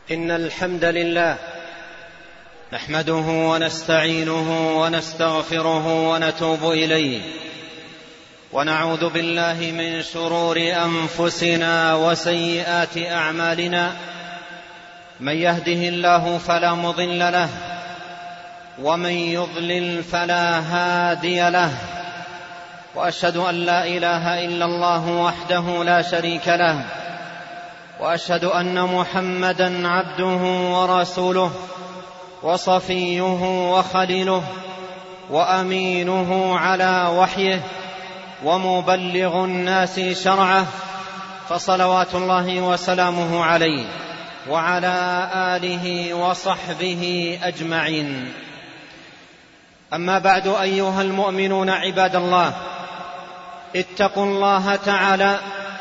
إن الحمد لله نحمده ونستعينه ونستغفره ونتوب إليه، ونعوذ بالله من شرور أنفسنا وسيئات أعمالنا. من يهده الله فلا مضل له، ومن يضلل فلا هادي له، وأشهد أن لا إله إلا الله وحده لا شريك له، وأشهد أن محمدًا عبده ورسوله وصفيه وخليله وأمينه على وحيه ومبلغ الناس شرعه، فصلوات الله وسلامه عليه وعلى آله وصحبه أجمعين. أما بعد، أيها المؤمنون عباد الله، اتقوا الله تعالى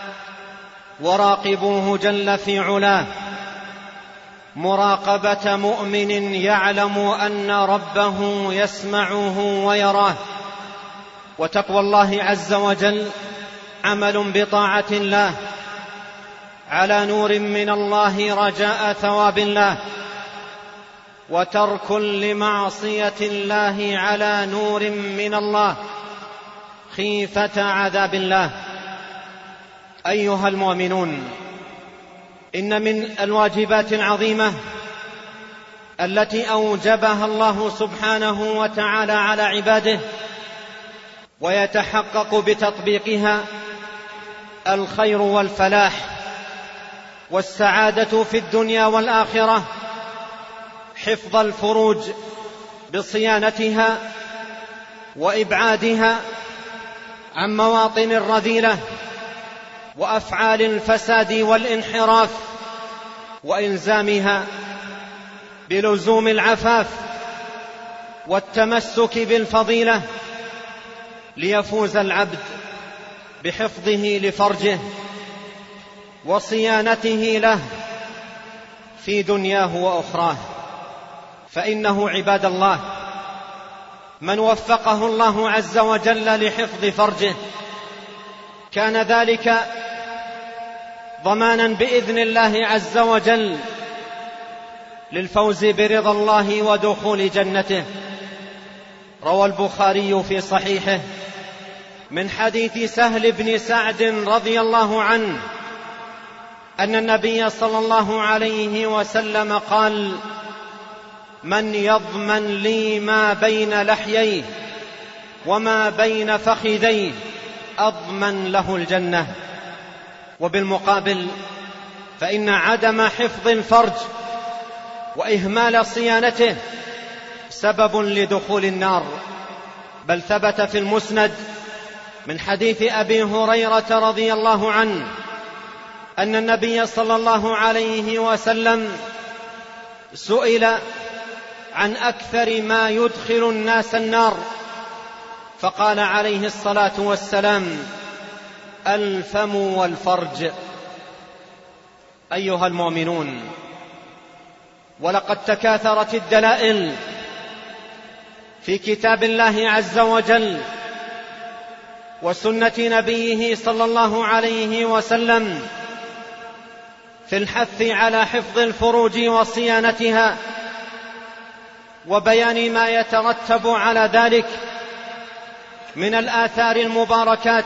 وراقبوه جل في علاه مراقبة مؤمن يعلم أن ربه يسمعه ويراه. وتقوى الله عز وجل عمل بطاعة الله على نور من الله رجاء ثواب الله، وترك لمعصية الله على نور من الله خيفة عذاب الله. أيها المؤمنون، إن من الواجبات العظيمة التي أوجبها الله سبحانه وتعالى على عباده ويتحقق بتطبيقها الخير والفلاح والسعادة في الدنيا والآخرة، حفظ الفروج بصيانتها وإبعادها عن مواطن الرذيلة وأفعال الفساد والانحراف، وإلزامها بلزوم العفاف والتمسك بالفضيلة، ليفوز العبد بحفظه لفرجه وصيانته له في دنياه وأخراه. فإنه عباد الله من وفقه الله عز وجل لحفظ فرجه كان ذلك ضمانا بإذن الله عز وجل للفوز برضا الله ودخول جنته. روى البخاري في صحيحه من حديث سهل بن سعد رضي الله عنه أن النبي صلى الله عليه وسلم قال: من يضمن لي ما بين لحييه وما بين فخذيه أضمن له الجنة. وبالمقابل فإن عدم حفظ الفرج وإهمال صيانته سبب لدخول النار. بل ثبت في المسند من حديث أبي هريرة رضي الله عنه أن النبي صلى الله عليه وسلم سئل عن أكثر ما يدخل الناس النار، فقال عليه الصلاة والسلام: الفم والفرج. أيها المؤمنون، ولقد تكاثرت الدلائل في كتاب الله عز وجل وسنة نبيه صلى الله عليه وسلم في الحث على حفظ الفروج وصيانتها وبيان ما يترتب على ذلك من الآثار المباركات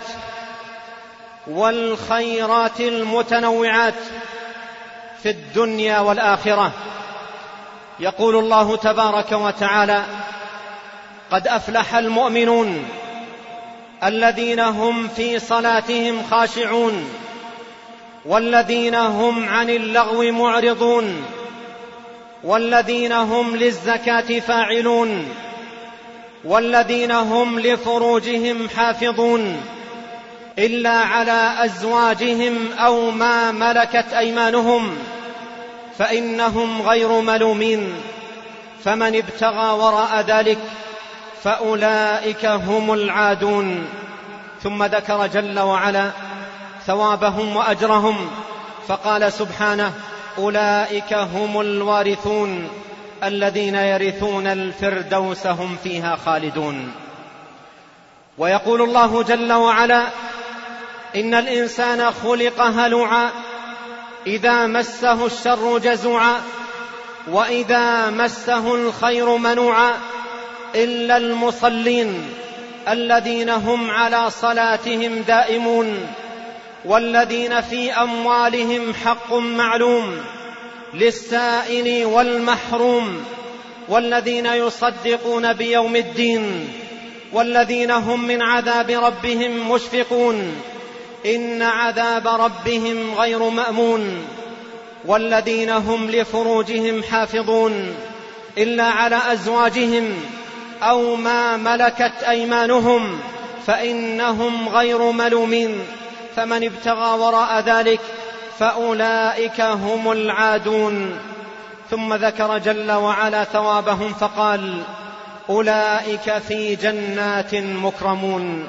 والخيرات المتنوعات في الدنيا والآخرة. يقول الله تبارك وتعالى: قد أفلح المؤمنون الذين هم في صلاتهم خاشعون والذين هم عن اللغو معرضون والذين هم للزكاة فاعلون والذين هم لفروجهم حافظون إلا على أزواجهم أو ما ملكت أيمانهم فإنهم غير ملومين، فمن ابتغى وراء ذلك فأولئك هم العادون. ثم ذكر جل وعلا ثوابهم وأجرهم فقال سبحانه: أولئك هم الوارثون الذين يرثون الفردوس هم فيها خالدون. ويقول الله جل وعلا: إن الإنسان خلق هلوعا إذا مسه الشر جزوعا وإذا مسه الخير منوعا إلا المصلين الذين هم على صلاتهم دائمون والذين في أموالهم حق معلوم للسائل والمحروم والذين يصدقون بيوم الدين والذين هم من عذاب ربهم مشفقون إن عذاب ربهم غير مأمون والذين هم لفروجهم حافظون إلا على أزواجهم أو ما ملكت أيمانهم فإنهم غير ملومين فمن ابتغى وراء ذلك فأولئك هم العادون. ثم ذكر جل وعلا ثوابهم فقال أولئك في جنات مكرمون.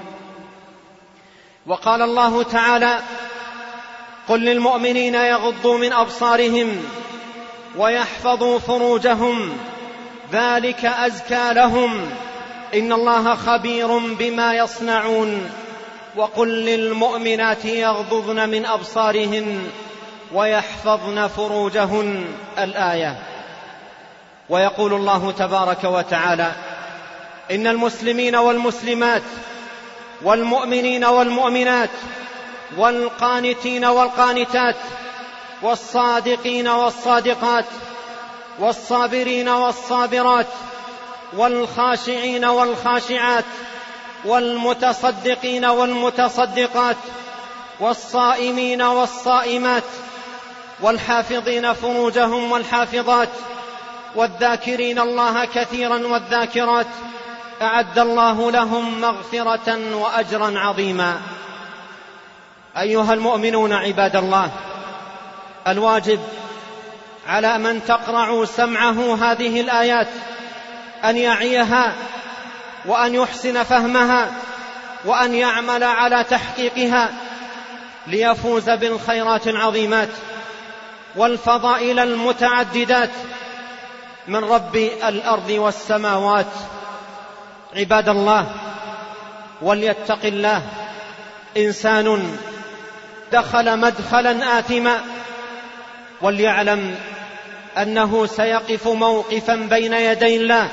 وقال الله تعالى قل للمؤمنين يغضوا من أبصارهم ويحفظوا فروجهم ذلك أزكى لهم إن الله خبير بما يصنعون وقل للمؤمنات يغضضن من أبصارهن ويحفظن فروجهن الآية. ويقول الله تبارك وتعالى إن المسلمين والمسلمات والمؤمنين والمؤمنات والقانتين والقانتات والصادقين والصادقات والصابرين والصابرات والخاشعين والخاشعات والمتصدقين والمتصدقات والصائمين والصائمات والحافظين فروجهم والحافظات والذاكرين الله كثيرا والذاكرات أعد الله لهم مغفرة وأجرا عظيما. أيها المؤمنون عباد الله، الواجب على من تقرع سمعه هذه الآيات أن يعيها وأن يحسن فهمها وأن يعمل على تحقيقها ليفوز بالخيرات العظيمات والفضائل المتعددات من رب الأرض والسماوات. عباد الله، وليتق الله إنسان دخل مدخلا آثما وليعلم أنه سيقف موقفا بين يدي الله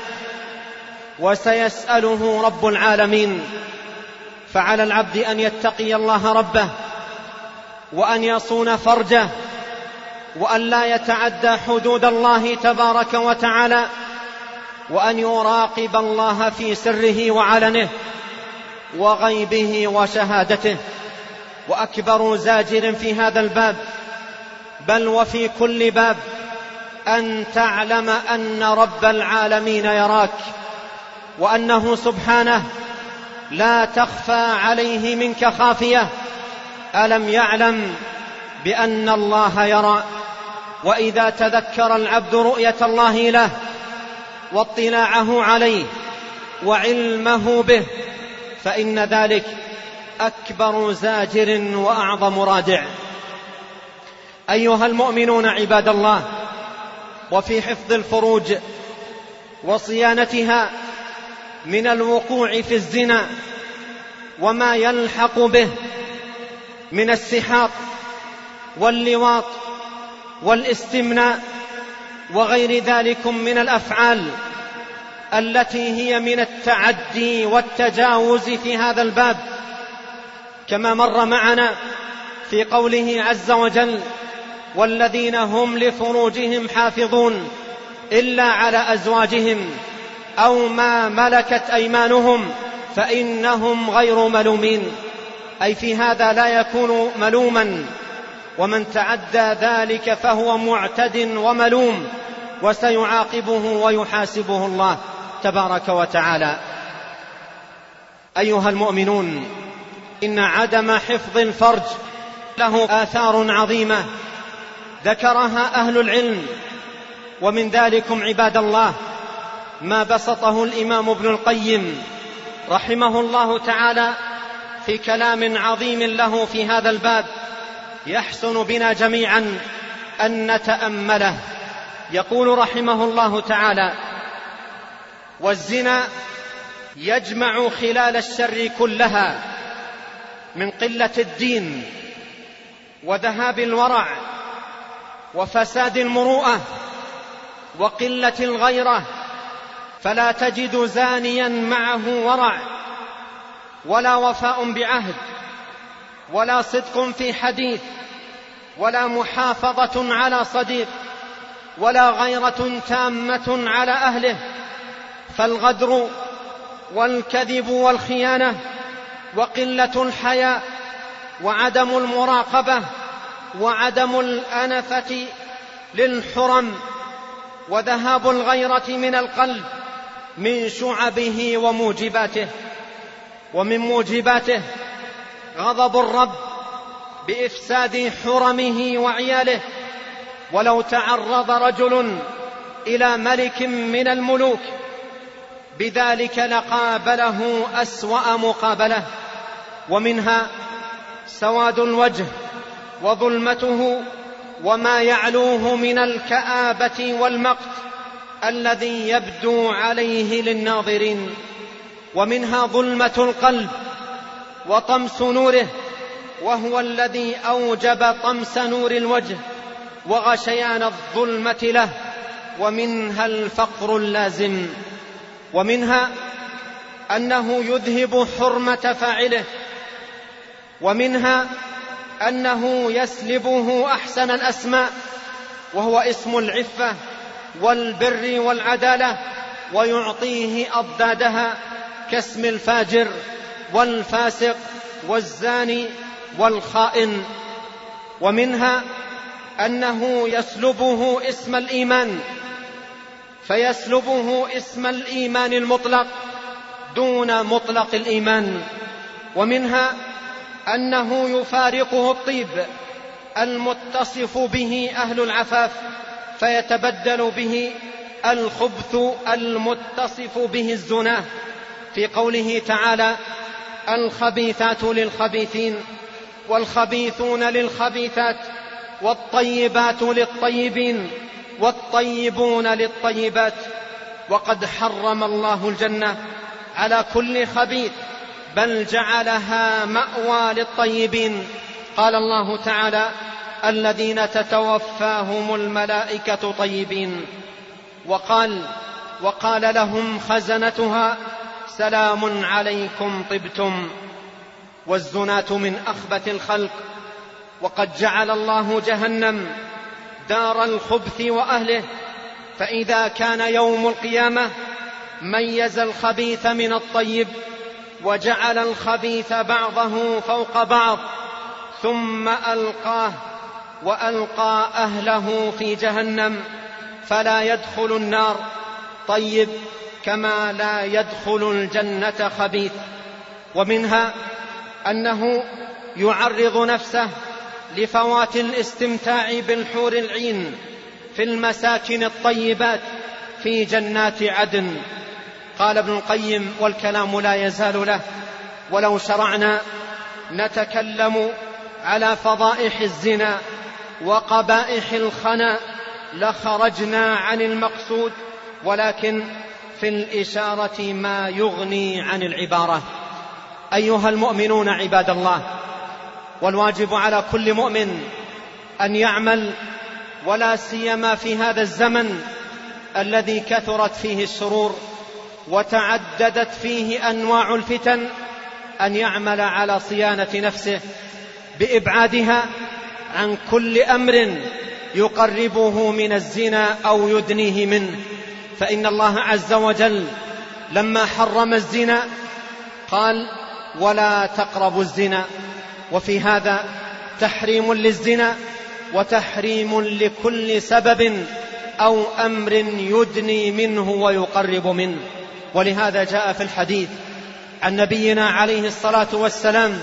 وسيسأله رب العالمين. فعلى العبد أن يتقي الله ربه وأن يصون فرجه وأن لا يتعدى حدود الله تبارك وتعالى وأن يراقب الله في سره وعلنه وغيبه وشهادته. وأكبر زاجر في هذا الباب بل وفي كل باب أن تعلم أن رب العالمين يراك وأنه سبحانه لا تخفى عليه منك خافية. ألم يعلم بأن الله يرى؟ وإذا تذكر العبد رؤية الله له واطلاعه عليه وعلمه به فإن ذلك أكبر زاجر وأعظم رادع. أيها المؤمنون عباد الله، وفي حفظ الفروج وصيانتها من الوقوع في الزنا وما يلحق به من السحاق واللواط والاستمناء وغير ذلك من الأفعال التي هي من التعدي والتجاوز في هذا الباب، كما مر معنا في قوله عز وجل والذين هم لفروجهم حافظون إلا على أزواجهم أو ما ملكت أيمانهم فإنهم غير ملومين، أي في هذا لا يكون ملوما، ومن تعدى ذلك فهو معتد وملوم وسيعاقبه ويحاسبه الله تبارك وتعالى. أيها المؤمنون، إن عدم حفظ الفرج له آثار عظيمة ذكرها أهل العلم، ومن ذلكم عباد الله ما بسطه الإمام ابن القيم رحمه الله تعالى في كلام عظيم له في هذا الباب يحسن بنا جميعا أن نتأمله. يقول رحمه الله تعالى: والزنا يجمع خلال الشر كلها من قلة الدين وذهاب الورع وفساد المروءة وقلة الغيرة، فلا تجد زانيا معه ورع ولا وفاء بعهد ولا صدق في حديث ولا محافظة على صديق ولا غيرة تامة على أهله، فالغدر والكذب والخيانة وقلة الحياء وعدم المراقبة وعدم الأنفة للحرم وذهاب الغيرة من القلب من شعبه وموجباته. ومن موجباته غضب الرب بإفساد حرمه وعياله. ولو تعرض رجل إلى ملك من الملوك بذلك لقابله أسوأ مقابلة. ومنها سواد الوجه وظلمته وما يعلوه من الكآبة والمقت الذي يبدو عليه للناظرين. ومنها ظلمة القلب وطمس نوره، وهو الذي أوجب طمس نور الوجه وغشيان الظلمة له. ومنها الفقر اللازم. ومنها أنه يذهب حرمة فاعله. ومنها أنه يسلبه أحسن الأسماء وهو اسم العفة والبر والعدالة، ويعطيه أضدادها كاسم الفاجر والفاسق والزاني والخائن. ومنها أنه يسلبه اسم الإيمان، فيسلبه اسم الإيمان المطلق دون مطلق الإيمان. ومنها أنه يفارقه الطيب المتصف به أهل العفاف، فيتبدل به الخبث المتصف به الزنا، في قوله تعالى: الخبيثات للخبيثين والخبيثون للخبيثات والطيبات للطيبين والطيبون للطيبات. وقد حرم الله الجنة على كل خبيث، بل جعلها مأوى للطيبين. قال الله تعالى: الذين تتوفاهم الملائكة طيبين. وقال لهم خزنتها: سلام عليكم طبتم. والزناة من أخبث الخلق، وقد جعل الله جهنم دار الخبث وأهله. فإذا كان يوم القيامة ميز الخبيث من الطيب، وجعل الخبيث بعضه فوق بعض، ثم ألقاه وألقى أهله في جهنم، فلا يدخل النار طيب كما لا يدخل الجنة خبيث. ومنها أنه يعرض نفسه لفوات الاستمتاع بالحور العين في المساكن الطيبات في جنات عدن. قال ابن القيم: والكلام لا يزال له، ولو شرعنا نتكلم على فضائح الزنا وقبائح الخنا لخرجنا عن المقصود، ولكن في الإشارة ما يغني عن العبارة. أيها المؤمنون عباد الله، والواجب على كل مؤمن أن يعمل، ولا سيما في هذا الزمن الذي كثرت فيه الشرور وتعددت فيه أنواع الفتن، أن يعمل على صيانة نفسه بإبعادها عن كل أمر يقربه من الزنا أو يدنيه منه. فإن الله عز وجل لما حرم الزنا قال: ولا تقربوا الزنا. وفي هذا تحريم للزنا وتحريم لكل سبب أو أمر يدني منه ويقرب منه. ولهذا جاء في الحديث عن نبينا عليه الصلاة والسلام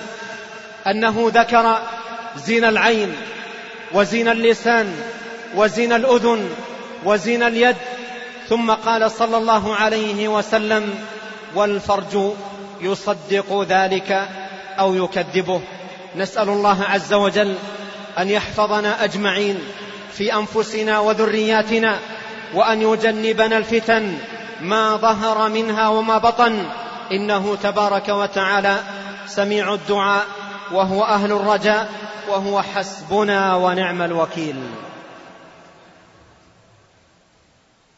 أنه ذكر زنا العين وزنا اللسان وزنا الأذن وزنا اليد، ثم قال صلى الله عليه وسلم: والفرج يصدق ذلك أو يكذبه. نسأل الله عز وجل أن يحفظنا أجمعين في أنفسنا وذرياتنا، وأن يجنبنا الفتن ما ظهر منها وما بطن، إنه تبارك وتعالى سميع الدعاء وهو أهل الرجاء، وهو حسبنا ونعم الوكيل.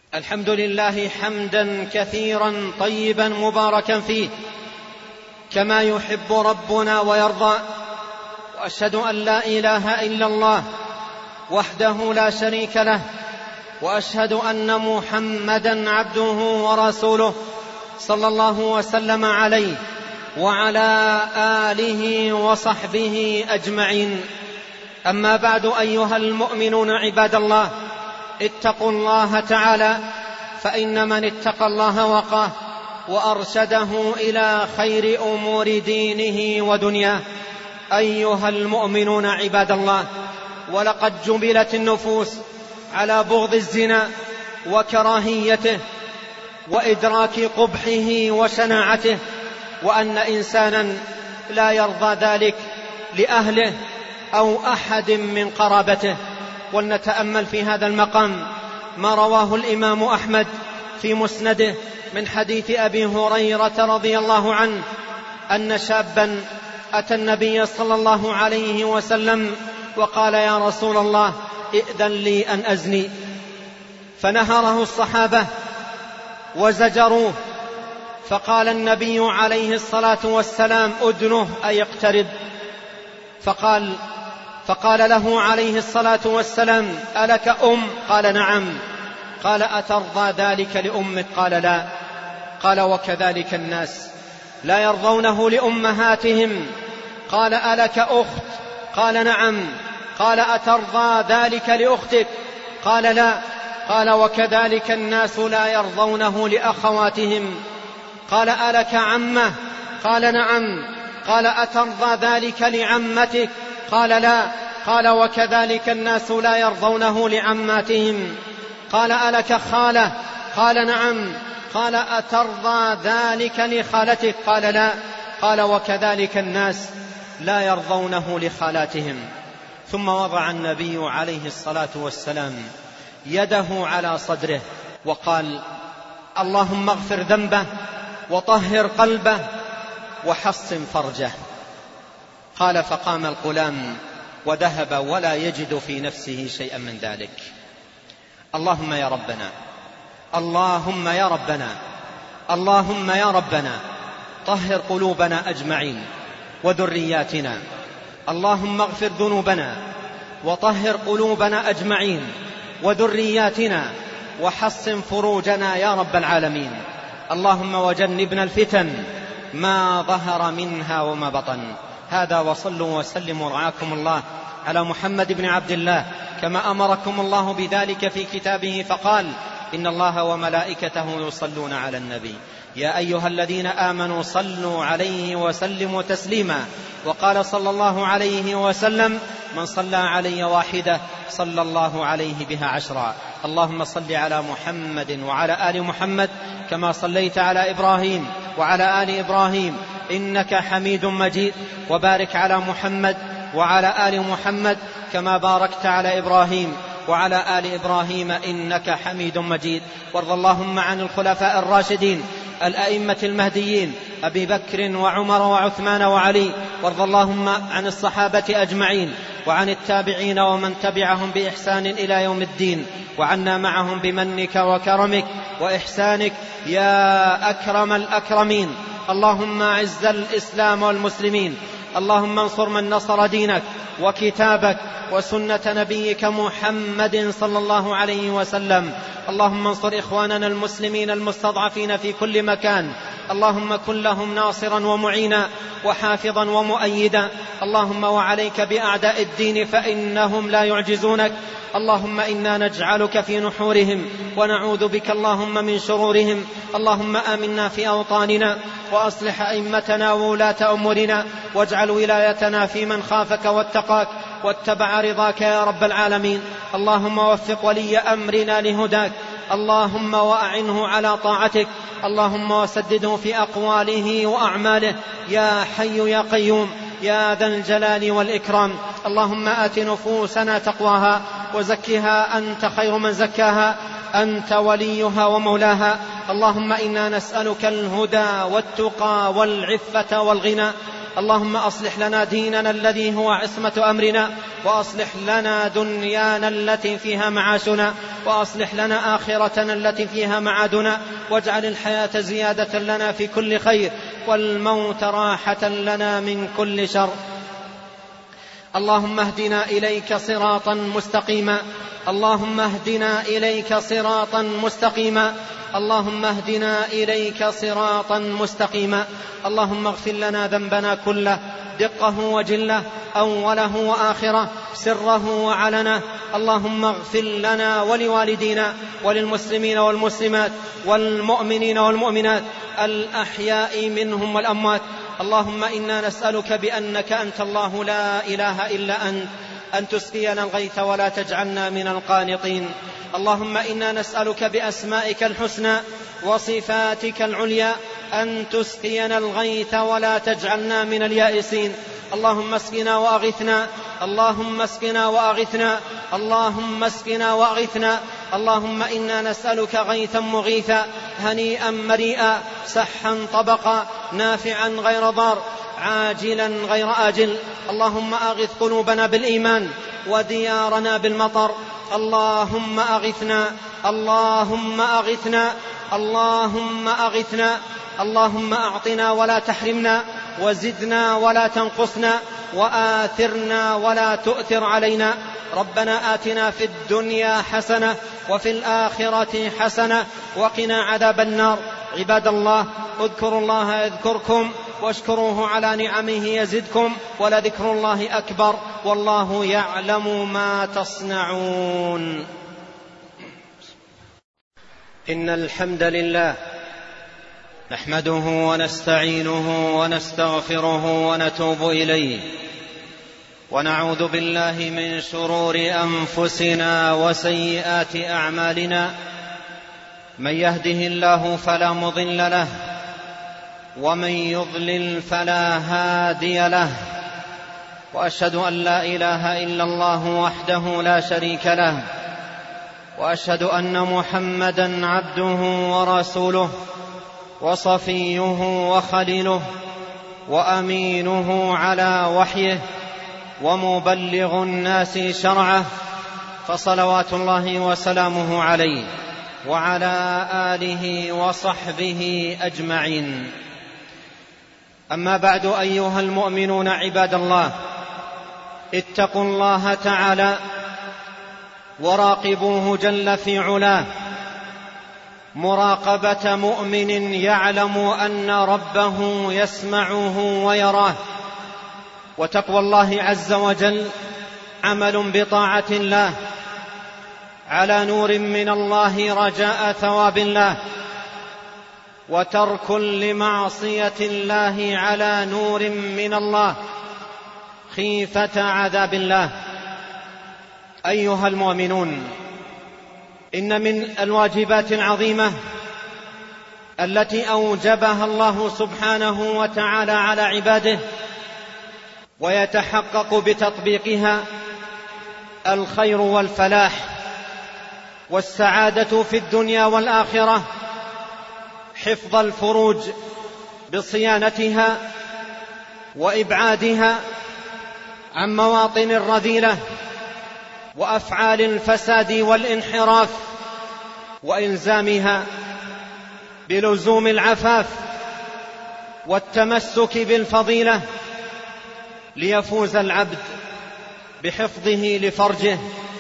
الحمد لله حمدا كثيرا طيبا مباركا فيه كما يحب ربنا ويرضى، وأشهد أن لا إله إلا الله وحده لا شريك له، وأشهد أن محمدا عبده ورسوله صلى الله وسلم عليه وعلى آله وصحبه أجمعين. أما بعد، أيها المؤمنون عباد الله، اتقوا الله تعالى، فإن من اتقى الله وقاه وأرشده إلى خير أمور دينه ودنياه. أيها المؤمنون عباد الله، ولقد جبلت النفوس على بغض الزنا وكراهيته وإدراك قبحه وشناعته، وأن إنسانا لا يرضى ذلك لأهله أو أحد من قرابته. ولنتأمل في هذا المقام ما رواه الإمام أحمد في مسنده من حديث أبي هريرة رضي الله عنه أن شابا أتى النبي صلى الله عليه وسلم وقال: يا رسول الله، ائذن لي أن أزني. فنهره الصحابة وزجروه، فقال النبي عليه الصلاة والسلام: أدنه أي اقترب. فقال له عليه الصلاة والسلام: ألك أم؟ قال: نعم. قال: أترضى ذلك لأمك؟ قال: لا. قال: وكذلك الناس لا يرضونه لأمهاتهم. قال: ألك أخت؟ قال: نعم. قال: أترضى ذلك لأختك؟ قال: لا. قال: وكذلك الناس لا يرضونه لأخواتهم. قال: ألك عمة؟ قال: نعم. قال: أترضى ذلك لعمتك؟ قال: لا. قال: وكذلك الناس لا يرضونه لعماتهم. قال: ألك خالة؟ قال: نعم. قال: أترضى ذلك لخالتك؟ قال: لا. قال: وكذلك الناس لا يرضونه لخالاتهم. ثم وضع النبي عليه الصلاة والسلام يده على صدره وقال: اللهم اغفر ذنبه وطهر قلبه وحصن فرجه. قال: فقام الغلام وذهب ولا يجد في نفسه شيئا من ذلك. اللهم يا ربنا، اللهم يا ربنا، اللهم يا ربنا، طهر قلوبنا أجمعين وذرياتنا. اللهم اغفر ذنوبنا وطهر قلوبنا أجمعين وذرياتنا وحصن فروجنا يا رب العالمين. اللهم وجنبنا الفتن ما ظهر منها وما بطن. هذا، وصلوا وسلموا رعاكم الله على محمد بن عبد الله كما أمركم الله بذلك في كتابه، فقال: إن الله وملائكته يصلون على النبي يا أيها الذين آمنوا صلوا عليه وسلموا تسليما. وقال صلى الله عليه وسلم: من صلى علي واحدة صلى الله عليه بها 10. اللهم صل على محمد وعلى آل محمد كما صليت على إبراهيم وعلى آل إبراهيم إنك حميد مجيد، وبارك على محمد وعلى آل محمد كما باركت على إبراهيم وعلى آل إبراهيم إنك حميد مجيد. وارض اللهم عن الخلفاء الراشدين الأئمة المهديين أبي بكر وعمر وعثمان وعلي. وارض اللهم عن الصحابة أجمعين وعن التابعين ومن تبعهم بإحسان إلى يوم الدين، وعنا معهم بمنك وكرمك وإحسانك يا أكرم الأكرمين. اللهم أعز الإسلام والمسلمين، اللهم انصر من نصر دينك وكتابك وسنة نبيك محمد صلى الله عليه وسلم. اللهم انصر إخواننا المسلمين المستضعفين في كل مكان، اللهم كن لهم ناصرا ومعينا وحافظا ومؤيدا. اللهم وعليك بأعداء الدين فإنهم لا يعجزونك. اللهم إنا نجعلك في نحورهم ونعوذ بك اللهم من شرورهم. اللهم آمنا في أوطاننا وأصلح أئمتنا وولاة أمورنا، واجعل ولايتنا في من خافك واتقاك واتبع رضاك يا رب العالمين. اللهم وفق ولي أمرنا لهداك، اللهم وأعنه على طاعتك، اللهم وسدده في أقواله وأعماله يا حي يا قيوم يا ذا الجلال والإكرام. اللهم آت نفوسنا تقواها وزكها أنت خير من زكاها، أنت وليها ومولاها. اللهم إنا نسألك الهدى والتقى والعفة والغنى. اللهم أصلح لنا ديننا الذي هو عصمة أمرنا، وأصلح لنا دنيانا التي فيها معاشنا، وأصلح لنا آخرتنا التي فيها معادنا، واجعل الحياة زيادة لنا في كل خير، والموت راحة لنا من كل شر. اللهم اهدنا إليك صراطا مستقيما، اللهم اهدنا إليك صراطا مستقيما، اللهم اهدنا إليك صراطا مستقيما. اللهم اغفر لنا ذنبنا كله، دقه وجله، أوله وآخره، سره وعلنه. اللهم اغفر لنا ولوالدينا وللمسلمين والمسلمات والمؤمنين والمؤمنات الأحياء منهم والأموات. اللهم إنا نسألك بأنك أنت الله لا إله إلا أنت أن تسقينا الغيث ولا تجعلنا من القانطين. اللهم إنا نسألك بأسمائك الحسنى وصفاتك العليا أن تسقينا الغيث ولا تجعلنا من اليائسين. اللهم اسقنا وأغثنا، اللهم اسقنا وأغثنا، اللهم اسقنا وأغثنا. اللهم إنا نسألك غيثا مغيثا، هنيئا مريئا، سحا طبقا، نافعا غير ضار، عاجلا غير آجل. اللهم أغث قلوبنا بالإيمان وديارنا بالمطر. اللهم أغثنا، اللهم أغثنا، اللهم أغثنا. اللهم أعطنا ولا تحرمنا، وزدنا ولا تنقصنا، وآثرنا ولا تؤثر علينا. ربنا آتنا في الدنيا حسنة وفي الآخرة حسنة وقنا عذاب النار. عباد الله، اذكروا الله يذكركم، واشكروه على نعمه يزدكم، ولذكر الله أكبر، والله يعلم ما تصنعون. إن الحمد لله نحمده ونستعينه ونستغفره ونتوب إليه، ونعوذ بالله من شرور أنفسنا وسيئات أعمالنا. من يهده الله فلا مضل له، ومن يضلل فلا هادي له. وأشهد أن لا إله إلا الله وحده لا شريك له، وأشهد أن محمدا عبده ورسوله، وصفيه وخليله، وأمينه على وحيه، ومبلغ الناس شرعه، فصلوات الله وسلامه عليه وعلى آله وصحبه أجمعين. أما بعد، أيها المؤمنون عباد الله، اتقوا الله تعالى وراقبوه جل في علاه مراقبة مؤمن يعلم أن ربه يسمعه ويراه. وتقوى الله عز وجل عمل بطاعة الله على نور من الله رجاء ثواب الله، وترك لمعصية الله على نور من الله خيفة عذاب الله. أيها المؤمنون، إن من الواجبات العظيمة التي أوجبها الله سبحانه وتعالى على عباده ويتحقق بتطبيقها الخير والفلاح والسعادة في الدنيا والآخرة، حفظ الفروج بصيانتها وإبعادها عن مواطن الرذيلة وأفعال الفساد والانحراف، وإلزامها بلزوم العفاف والتمسك بالفضيلة، ليفوز العبد بحفظه لفرجه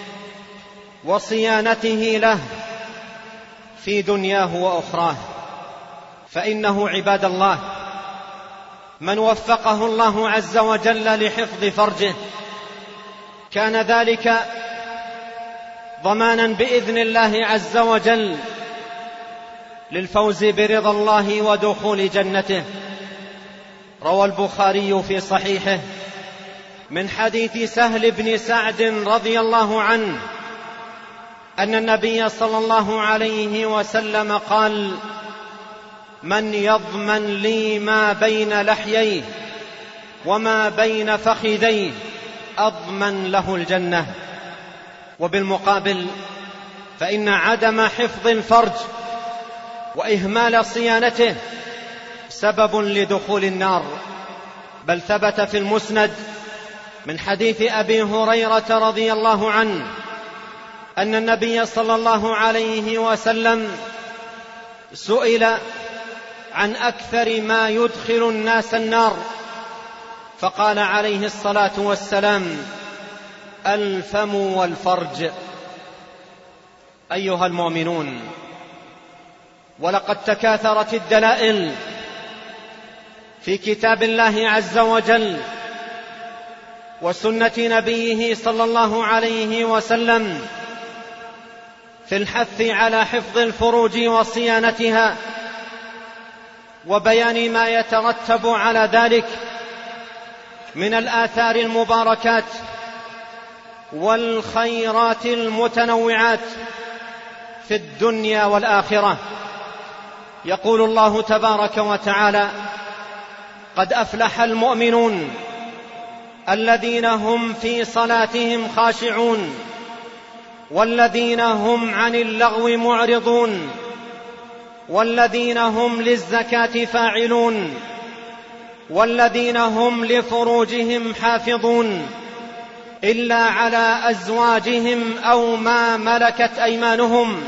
وصيانته له في دنياه وأخراه. فإنه عباد الله من وفقه الله عز وجل لحفظ فرجه كان ذلك ضمانا بإذن الله عز وجل للفوز برضا الله ودخول جنته. روى البخاري في صحيحه من حديث سهل بن سعد رضي الله عنه أن النبي صلى الله عليه وسلم قال: من يضمن لي ما بين لحييه وما بين فخذيه أضمن له الجنة. وبالمقابل فإن عدم حفظ الفرج وإهمال صيانته سبب لدخول النار. بل ثبت في المسند من حديث أبي هريرة رضي الله عنه أن النبي صلى الله عليه وسلم سئل عن أكثر ما يدخل الناس النار، فقال عليه الصلاة والسلام: الفم والفرج. أيها المؤمنون، ولقد تكاثرت الدلائل في كتاب الله عز وجل وسنة نبيه صلى الله عليه وسلم في الحث على حفظ الفروج وصيانتها وبيان ما يترتب على ذلك من الآثار المباركات والخيرات المتنوعات في الدنيا والآخرة. يقول الله تبارك وتعالى: قد أفلح المؤمنون الذين هم في صلاتهم خاشعون والذين هم عن اللغو معرضون والذين هم للزكاة فاعلون والذين هم لفروجهم حافظون إلا على أزواجهم أو ما ملكت أيمانهم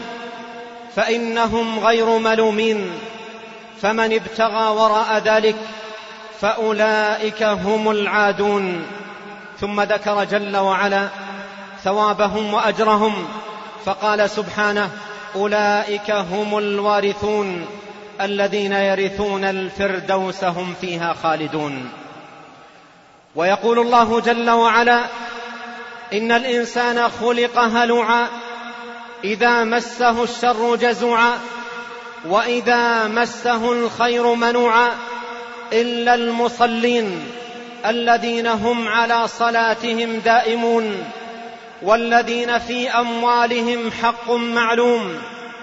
فإنهم غير ملومين، فمن ابتغى وراء ذلك فأولئك هم العادون. ثم ذكر جل وعلا ثوابهم وأجرهم فقال سبحانه: أولئك هم الوارثون الذين يرثون الفردوس هم فيها خالدون. ويقول الله جل وعلا: إن الإنسان خلق هلوعا إذا مسه الشر جزوعا وإذا مسه الخير منوعا إلا المصلين الذين هم على صلاتهم دائمون والذين في أموالهم حق معلوم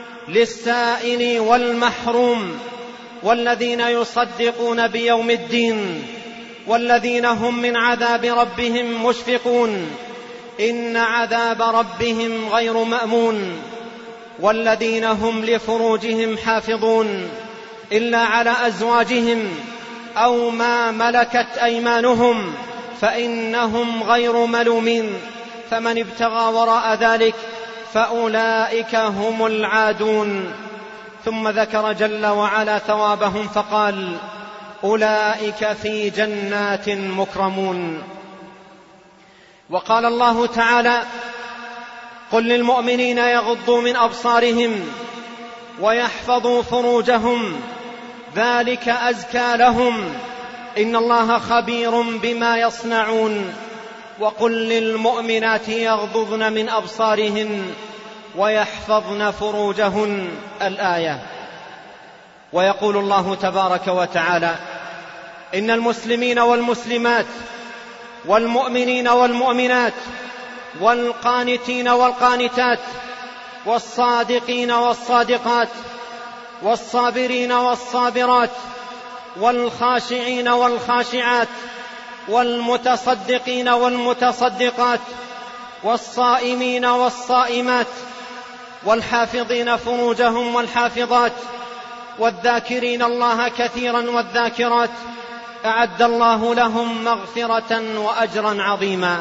للسائل والمحروم والذين يصدقون بيوم الدين والذين هم من عذاب ربهم مشفقون إن عذاب ربهم غير مأمون والذين هم لفروجهم حافظون إلا على أزواجهم أو ما ملكت أيمانهم فإنهم غير ملومين، فمن ابتغى وراء ذلك فأولئك هم العادون. ثم ذكر جل وعلا ثوابهم فقال: أولئك في جنات مكرمون. وقال الله تعالى: قل للمؤمنين يغضوا من أبصارهم ويحفظوا فروجهم ذلك أزكى لهم إن الله خبير بما يصنعون وقل للمؤمنات يغضضن من أبصارهن ويحفظن فروجهن. الآية. ويقول الله تبارك وتعالى: إن المسلمين والمسلمات والمؤمنين والمؤمنات والقانتين والقانتات والصادقين والصادقات والصابرين والصابرات والخاشعين والخاشعات والمتصدقين والمتصدقات والصائمين والصائمات والحافظين فروجهم والحافظات والذاكرين الله كثيرا والذاكرات أعد الله لهم مغفرة وأجرا عظيما.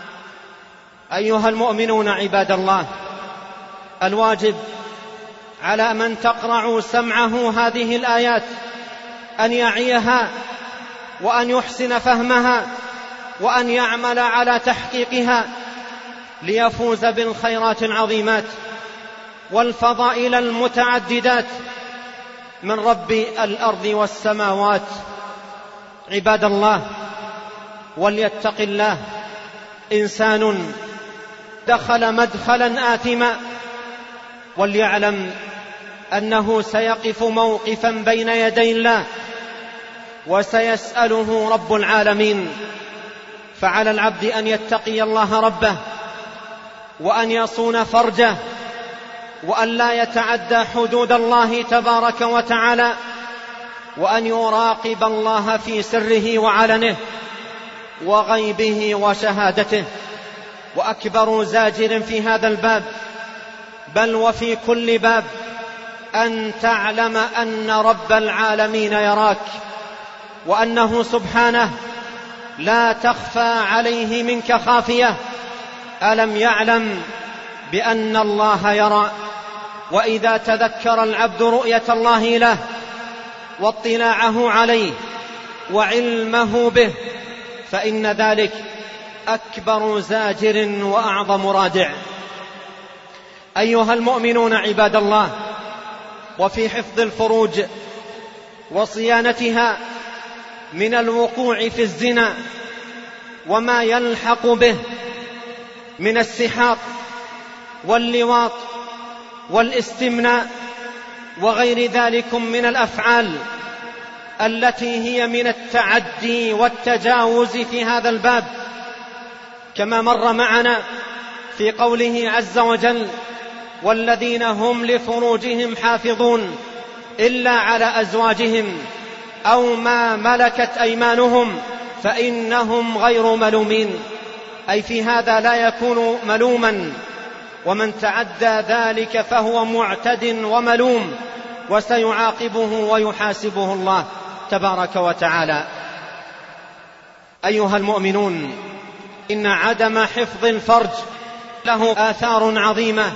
أيها المؤمنون عباد الله، الواجب على من تقرع سمعه هذه الآيات أن يعيها وأن يحسن فهمها وأن يعمل على تحقيقها ليفوز بالخيرات العظيمات والفضائل المتعددات من رب الأرض والسماوات. عباد الله، وليتق الله إنسان دخل مدخلا آثما وليعلم أنه سيقف موقفا بين يدي الله وسيسأله رب العالمين. فعلى العبد أن يتقي الله ربه وأن يصون فرجه وأن لا يتعدى حدود الله تبارك وتعالى وأن يراقب الله في سره وعلنه وغيبه وشهادته. وأكبر زاجر في هذا الباب بل وفي كل باب أن تعلم أن رب العالمين يراك وأنه سبحانه لا تخفى عليه منك خافية. ألم يعلم بأن الله يرى؟ وإذا تذكر العبد رؤية الله له واطلاعه عليه وعلمه به فإن ذلك أكبر زاجر وأعظم رادع. أيها المؤمنون عباد الله، وفي حفظ الفروج وصيانتها من الوقوع في الزنا وما يلحق به من السحاق واللواط والاستمناء وغير ذلك من الأفعال التي هي من التعدي والتجاوز في هذا الباب، كما مر معنا في قوله عز وجل: والذين هم لفروجهم حافظون إلا على أزواجهم أو ما ملكت أيمانهم فإنهم غير ملومين. أي في هذا لا يكون ملوما، ومن تعدى ذلك فهو معتد وملوم، وسيعاقبه ويحاسبه الله تبارك وتعالى. أيها المؤمنون، إن عدم حفظ الفرج له آثار عظيمة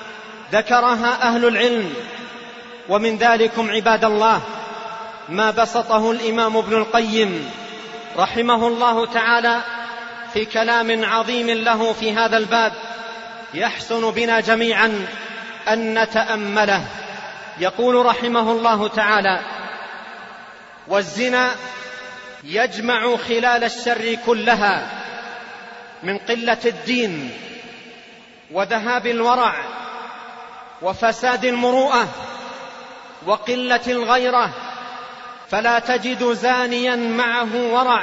ذكرها أهل العلم، ومن ذلكم عباد الله ما بسطه الإمام ابن القيم رحمه الله تعالى في كلام عظيم له في هذا الباب يحسن بنا جميعا أن نتأمله. يقول رحمه الله تعالى: والزنا يجمع خلال الشر كلها من قلة الدين وذهاب الورع وفساد المروءة وقلة الغيرة، فلا تجد زانيا معه ورع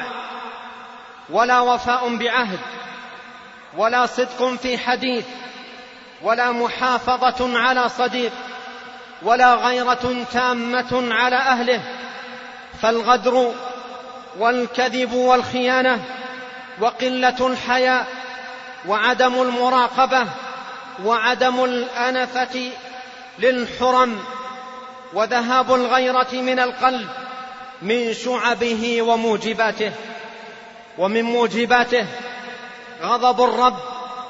ولا وفاء بعهد ولا صدق في حديث ولا محافظة على صديق ولا غيرة تامة على أهله، فالغدر والكذب والخيانة وقلة الحياء وعدم المراقبة وعدم الأنفة للحرم وذهاب الغيرة من القلب من شعبه وموجباته. ومن موجباته غضب الرب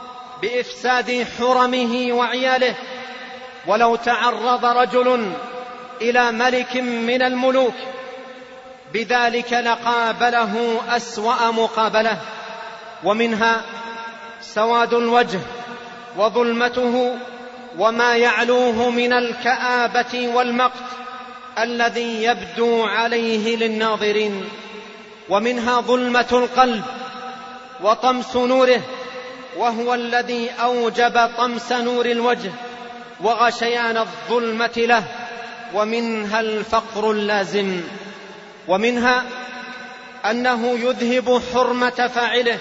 بإفساد حرمه وعياله، ولو تعرض رجل إلى ملك من الملوك بذلك لقابله أسوأ مقابلة. ومنها سواد الوجه وظلمته وما يعلوه من الكآبة والمقت الذي يبدو عليه للناظرين. ومنها ظلمة القلب وطمس نوره، وهو الذي أوجب طمس نور الوجه وغشيان الظلمة له. ومنها الفقر اللازم، ومنها أنه يذهب حرمة فاعله،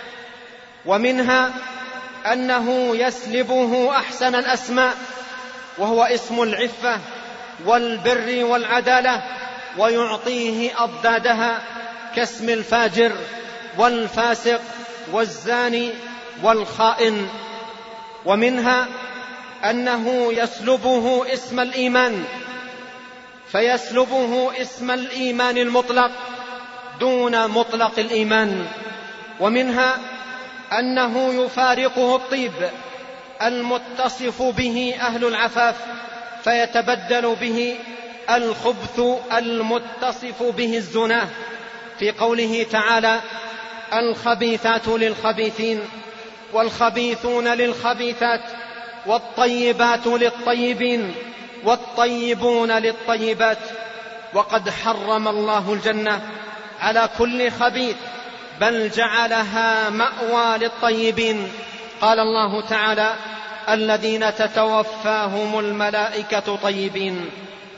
ومنها أنه يسلبه أحسن الأسماء وهو اسم العفة والبر والعدالة، ويعطيه أضدادها كاسم الفاجر والفاسق والزاني والخائن. ومنها أنه يسلبه اسم الإيمان، فيسلبه اسم الإيمان المطلق دون مطلق الإيمان. ومنها أنه يفارقه الطيب المتصف به أهل العفاف، فيتبدل به الخبث المتصف به الزنا، في قوله تعالى: الخبيثات للخبيثين والخبيثون للخبيثات والطيبات للطيبين والطيبون للطيبات. وقد حرم الله الجنة على كل خبيث، بل جعلها مأوى للطيبين. قال الله تعالى: الذين تتوفاهم الملائكة طيبين.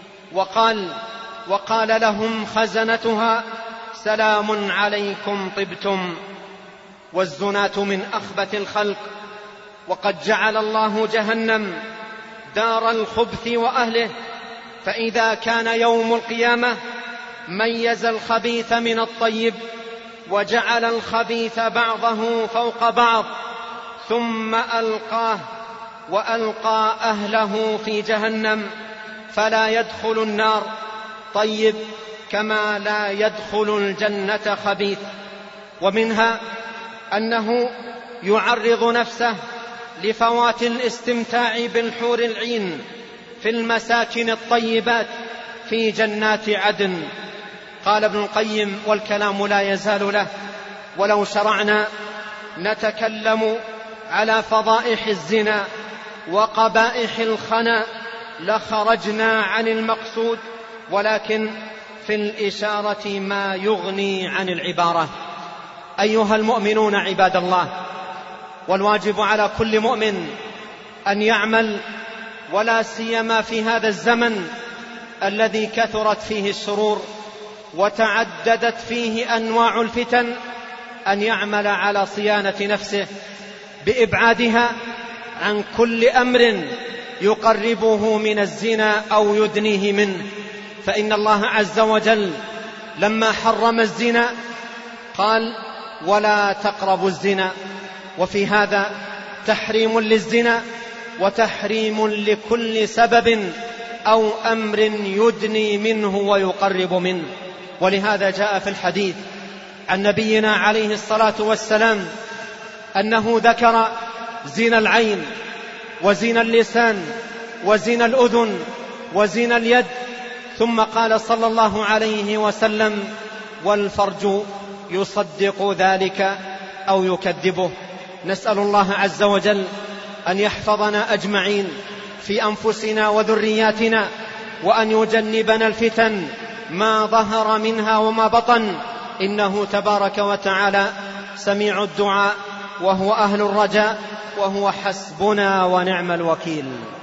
وقال لهم خزنتها: سلام عليكم طبتم. والزناة من أخبث الخلق، وقد جعل الله جهنم دار الخبث وأهله، فإذا كان يوم القيامة ميز الخبيث من الطيب وجعل الخبيث بعضه فوق بعض، ثم ألقاه وألقى أهله في جهنم، فلا يدخل النار طيب كما لا يدخل الجنة خبيث. ومنها أنه يعرض نفسه لفوات الاستمتاع بالحور العين في المساكن الطيبات في جنات عدن. قال ابن القيم: والكلام لا يزال له، ولو شرعنا نتكلم على فضائح الزنا وقبائح الخنا لخرجنا عن المقصود، ولكن في الإشارة ما يغني عن العبارة. أيها المؤمنون عباد الله، والواجب على كل مؤمن أن يعمل، ولا سيما في هذا الزمن الذي كثرت فيه الشرور وتعددت فيه أنواع الفتن، أن يعمل على صيانة نفسه بإبعادها عن كل أمر يقربه من الزنا أو يدنيه منه. فإن الله عز وجل لما حرم الزنا قال: ولا تقربوا الزنا. وفي هذا تحريم للزنا وتحريم لكل سبب أو أمر يدني منه ويقرب منه. ولهذا جاء في الحديث عن نبينا عليه الصلاة والسلام أنه ذكر زنا العين وزنا اللسان وزنا الأذن وزنا اليد، ثم قال صلى الله عليه وسلم: والفرج يصدق ذلك أو يكذبه. نسأل الله عز وجل أن يحفظنا أجمعين في أنفسنا وذرياتنا، وأن يجنبنا الفتن ما ظهر منها وما بطن، إنه تبارك وتعالى سميع الدعاء وهو أهل الرجاء، وهو حسبنا ونعم الوكيل.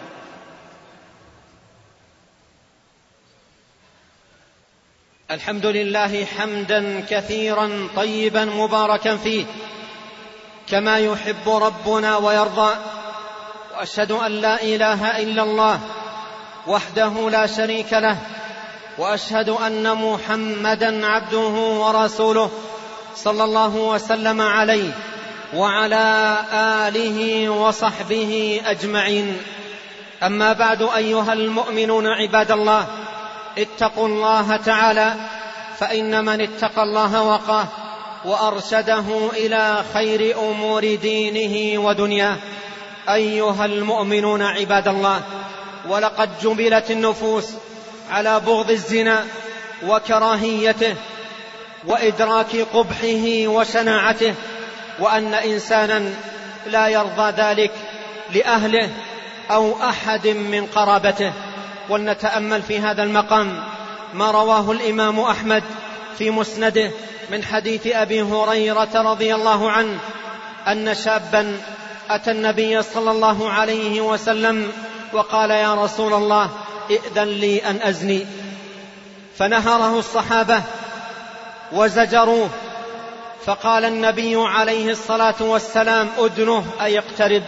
الحمد لله حمدا كثيرا طيبا مباركا فيه كما يحب ربنا ويرضى، وأشهد أن لا إله إلا الله وحده لا شريك له، وأشهد أن محمدا عبده ورسوله صلى الله وسلم عليه وعلى آله وصحبه أجمعين. أما بعد، أيها المؤمنون عباد الله، اتقوا الله تعالى، فإن من اتقى الله وقاه وأرشده إلى خير أمور دينه ودنياه. أيها المؤمنون عباد الله، ولقد جبلت النفوس على بغض الزنا وكراهيته وإدراك قبحه وشناعته، وأن إنسانا لا يرضى ذلك لأهله أو أحد من قرابته. ولنتأمل في هذا المقام ما رواه الإمام أحمد في مسنده من حديث أبي هريرة رضي الله عنه أن شابا أتى النبي صلى الله عليه وسلم وقال: يا رسول الله، ائذن لي أن أزني. فنهره الصحابة وزجروه، فقال النبي عليه الصلاة والسلام: أدنه أي اقترب.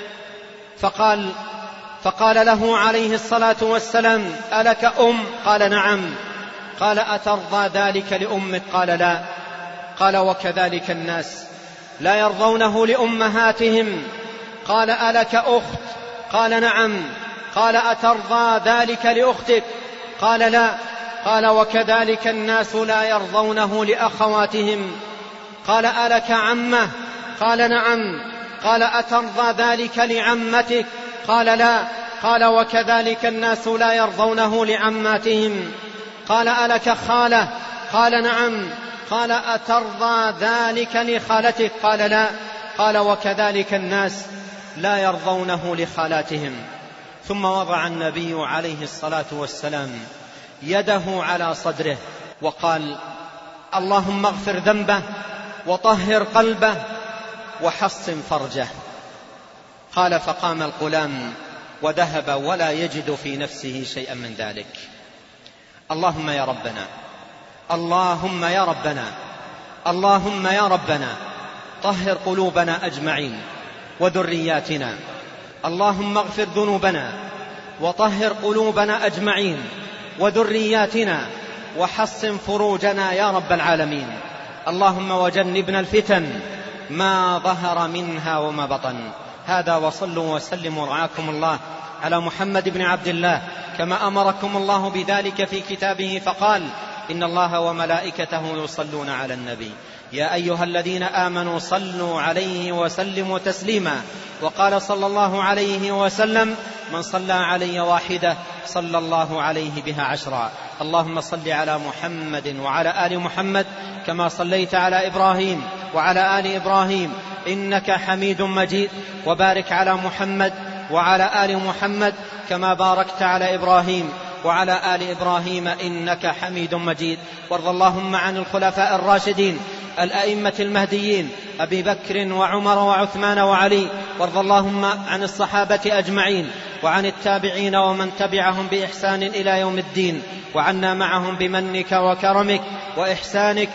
فقال له عليه الصلاة والسلام: ألك أم؟ قال: نعم. قال: أترضى ذلك لأمك؟ قال: لا. قال: وكذلك الناس لا يرضونه لأمهاتهم. قال: ألك أخت؟ قال: نعم. قال: أترضى ذلك لأختك؟ قال: لا. قال: وكذلك الناس لا يرضونه لأخواتهم. قال: ألك عمة؟ قال: نعم. قال: أترضى ذلك لعمتك؟ قال: لا. قال: وكذلك الناس لا يرضونه لعماتهم. قال: ألك خالة؟ قال: نعم. قال: أترضى ذلك لخالتك؟ قال: لا. قال: وكذلك الناس لا يرضونه لخالاتهم. ثم وضع النبي عليه الصلاة والسلام يده على صدره وقال: اللهم اغفر ذنبه وطهر قلبه وحصن فرجه. قال: فقام الغلام وذهب ولا يجد في نفسه شيئا من ذلك. اللهم يا ربنا، اللهم يا ربنا، اللهم يا ربنا، طهر قلوبنا أجمعين وذرياتنا. اللهم اغفر ذنوبنا وطهر قلوبنا أجمعين وذرياتنا وحصن فروجنا يا رب العالمين. اللهم وجنبنا الفتن ما ظهر منها وما بطن. هذا، وصلوا وسلموا رعاكم الله على محمد بن عبد الله كما أمركم الله بذلك في كتابه، فقال: إن الله وملائكته يصلون على النبي يا أيها الذين آمنوا صلوا عليه وسلموا تسليما. وقال صلى الله عليه وسلم: من صلى علي واحدة صلى الله عليه بها 10. اللهم صل على محمد وعلى آل محمد كما صليت على إبراهيم وعلى آل إبراهيم إنك حميد مجيد، وبارك على محمد وعلى آل محمد كما باركت على إبراهيم وعلى آل إبراهيم إنك حميد مجيد. وارض اللهم عن الخلفاء الراشدين الأئمة المهديين أبي بكر وعمر وعثمان وعلي. وارض اللهم عن الصحابة أجمعين وعن التابعين ومن تبعهم بإحسان إلى يوم الدين، وعنا معهم بمنك وكرمك وإحسانك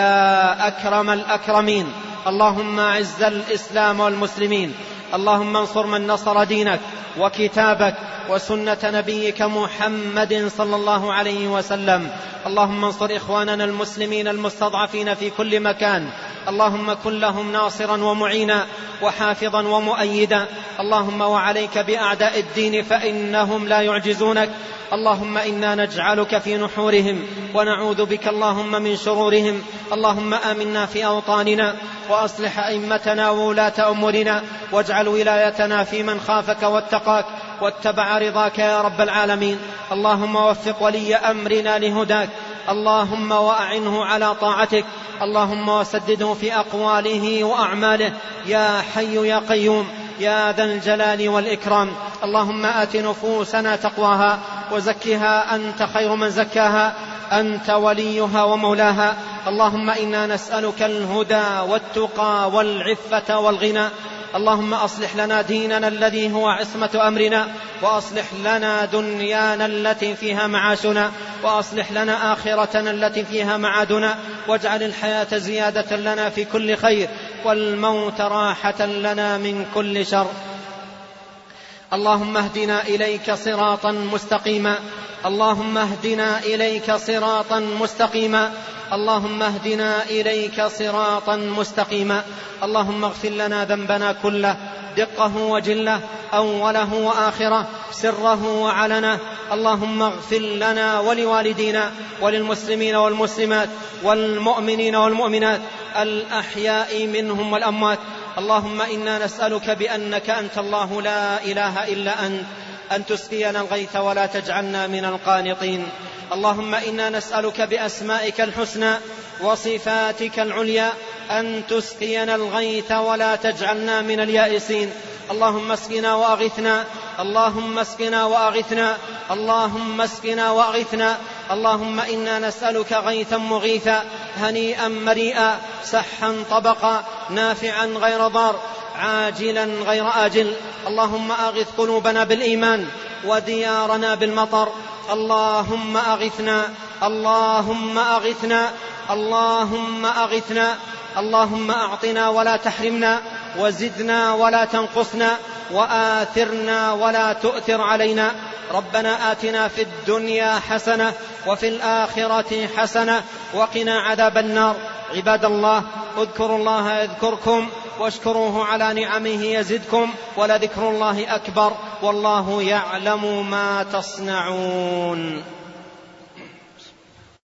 يا أكرم الأكرمين. اللهم أعز الإسلام والمسلمين، اللهم انصر من نصر دينك وكتابك وسنة نبيك محمد صلى الله عليه وسلم. اللهم انصر إخواننا المسلمين المستضعفين في كل مكان، اللهم كن لهم ناصرا ومعينا وحافظا ومؤيدا. اللهم وعليك بأعداء الدين فإنهم لا يعجزونك. اللهم إنا نجعلك في نحورهم ونعوذ بك اللهم من شرورهم. اللهم آمنا في أوطاننا وأصلح أئمتنا وولاة أمورنا، واجعل ولايتنا في من خافك واتقاك واتبع رضاك يا رب العالمين. اللهم وفق ولي أمرنا لهداك، اللهم وأعنه على طاعتك، اللهم وسدده في أقواله وأعماله يا حي يا قيوم يا ذا الجلال والإكرام. اللهم آت نفوسنا تقواها وزكها أنت خير من زكاها، أنت وليها ومولاها. اللهم إنا نسألك الهدى والتقى والعفة والغنى. اللهم أصلح لنا ديننا الذي هو عصمة أمرنا، وأصلح لنا دنيانا التي فيها معاشنا، وأصلح لنا آخرتنا التي فيها معادنا، واجعل الحياة زيادة لنا في كل خير والموت راحة لنا من كل شر. اللهم اهدنا إليك صراطا مستقيما، اللهم اهدنا إليك صراطا مستقيما، اللهم اهدنا إليك صراطا مستقيما. اللهم اغفر لنا ذنبنا كله، دقه وجله، أوله وآخره، سره وعلنه. اللهم اغفر لنا ولوالدينا وللمسلمين والمسلمات والمؤمنين والمؤمنات الأحياء منهم والأموات. اللهم إنا نسألك بأنك أنت الله لا إله إلا أنت أن تسقينا الغيث ولا تجعلنا من القانطين. اللهم إنا نسألك بأسمائك الحسنى وصفاتك العليا أن تسقينا الغيث ولا تجعلنا من اليائسين. اللهم اسقنا وأغثنا، اللهم اسقنا وأغثنا، اللهم اسقنا وأغثنا. اللهم إنا نسألك غيثا مغيثا هنيئا مريئا سحا طبقا نافعا غير ضار عاجلا غير آجل. اللهم أغث قلوبنا بالإيمان وديارنا بالمطر. اللهم أغثنا، اللهم أغثنا، اللهم أغثنا. اللهم أعطنا ولا تحرمنا، وزدنا ولا تنقصنا، وآثرنا ولا تؤثر علينا. ربنا آتنا في الدنيا حسنة وفي الآخرة حسنة وقنا عذاب النار. عباد الله، اذكروا الله يذكركم واشكروه على نعمه يزدكم، ولذكر الله أكبر والله يعلم ما تصنعون.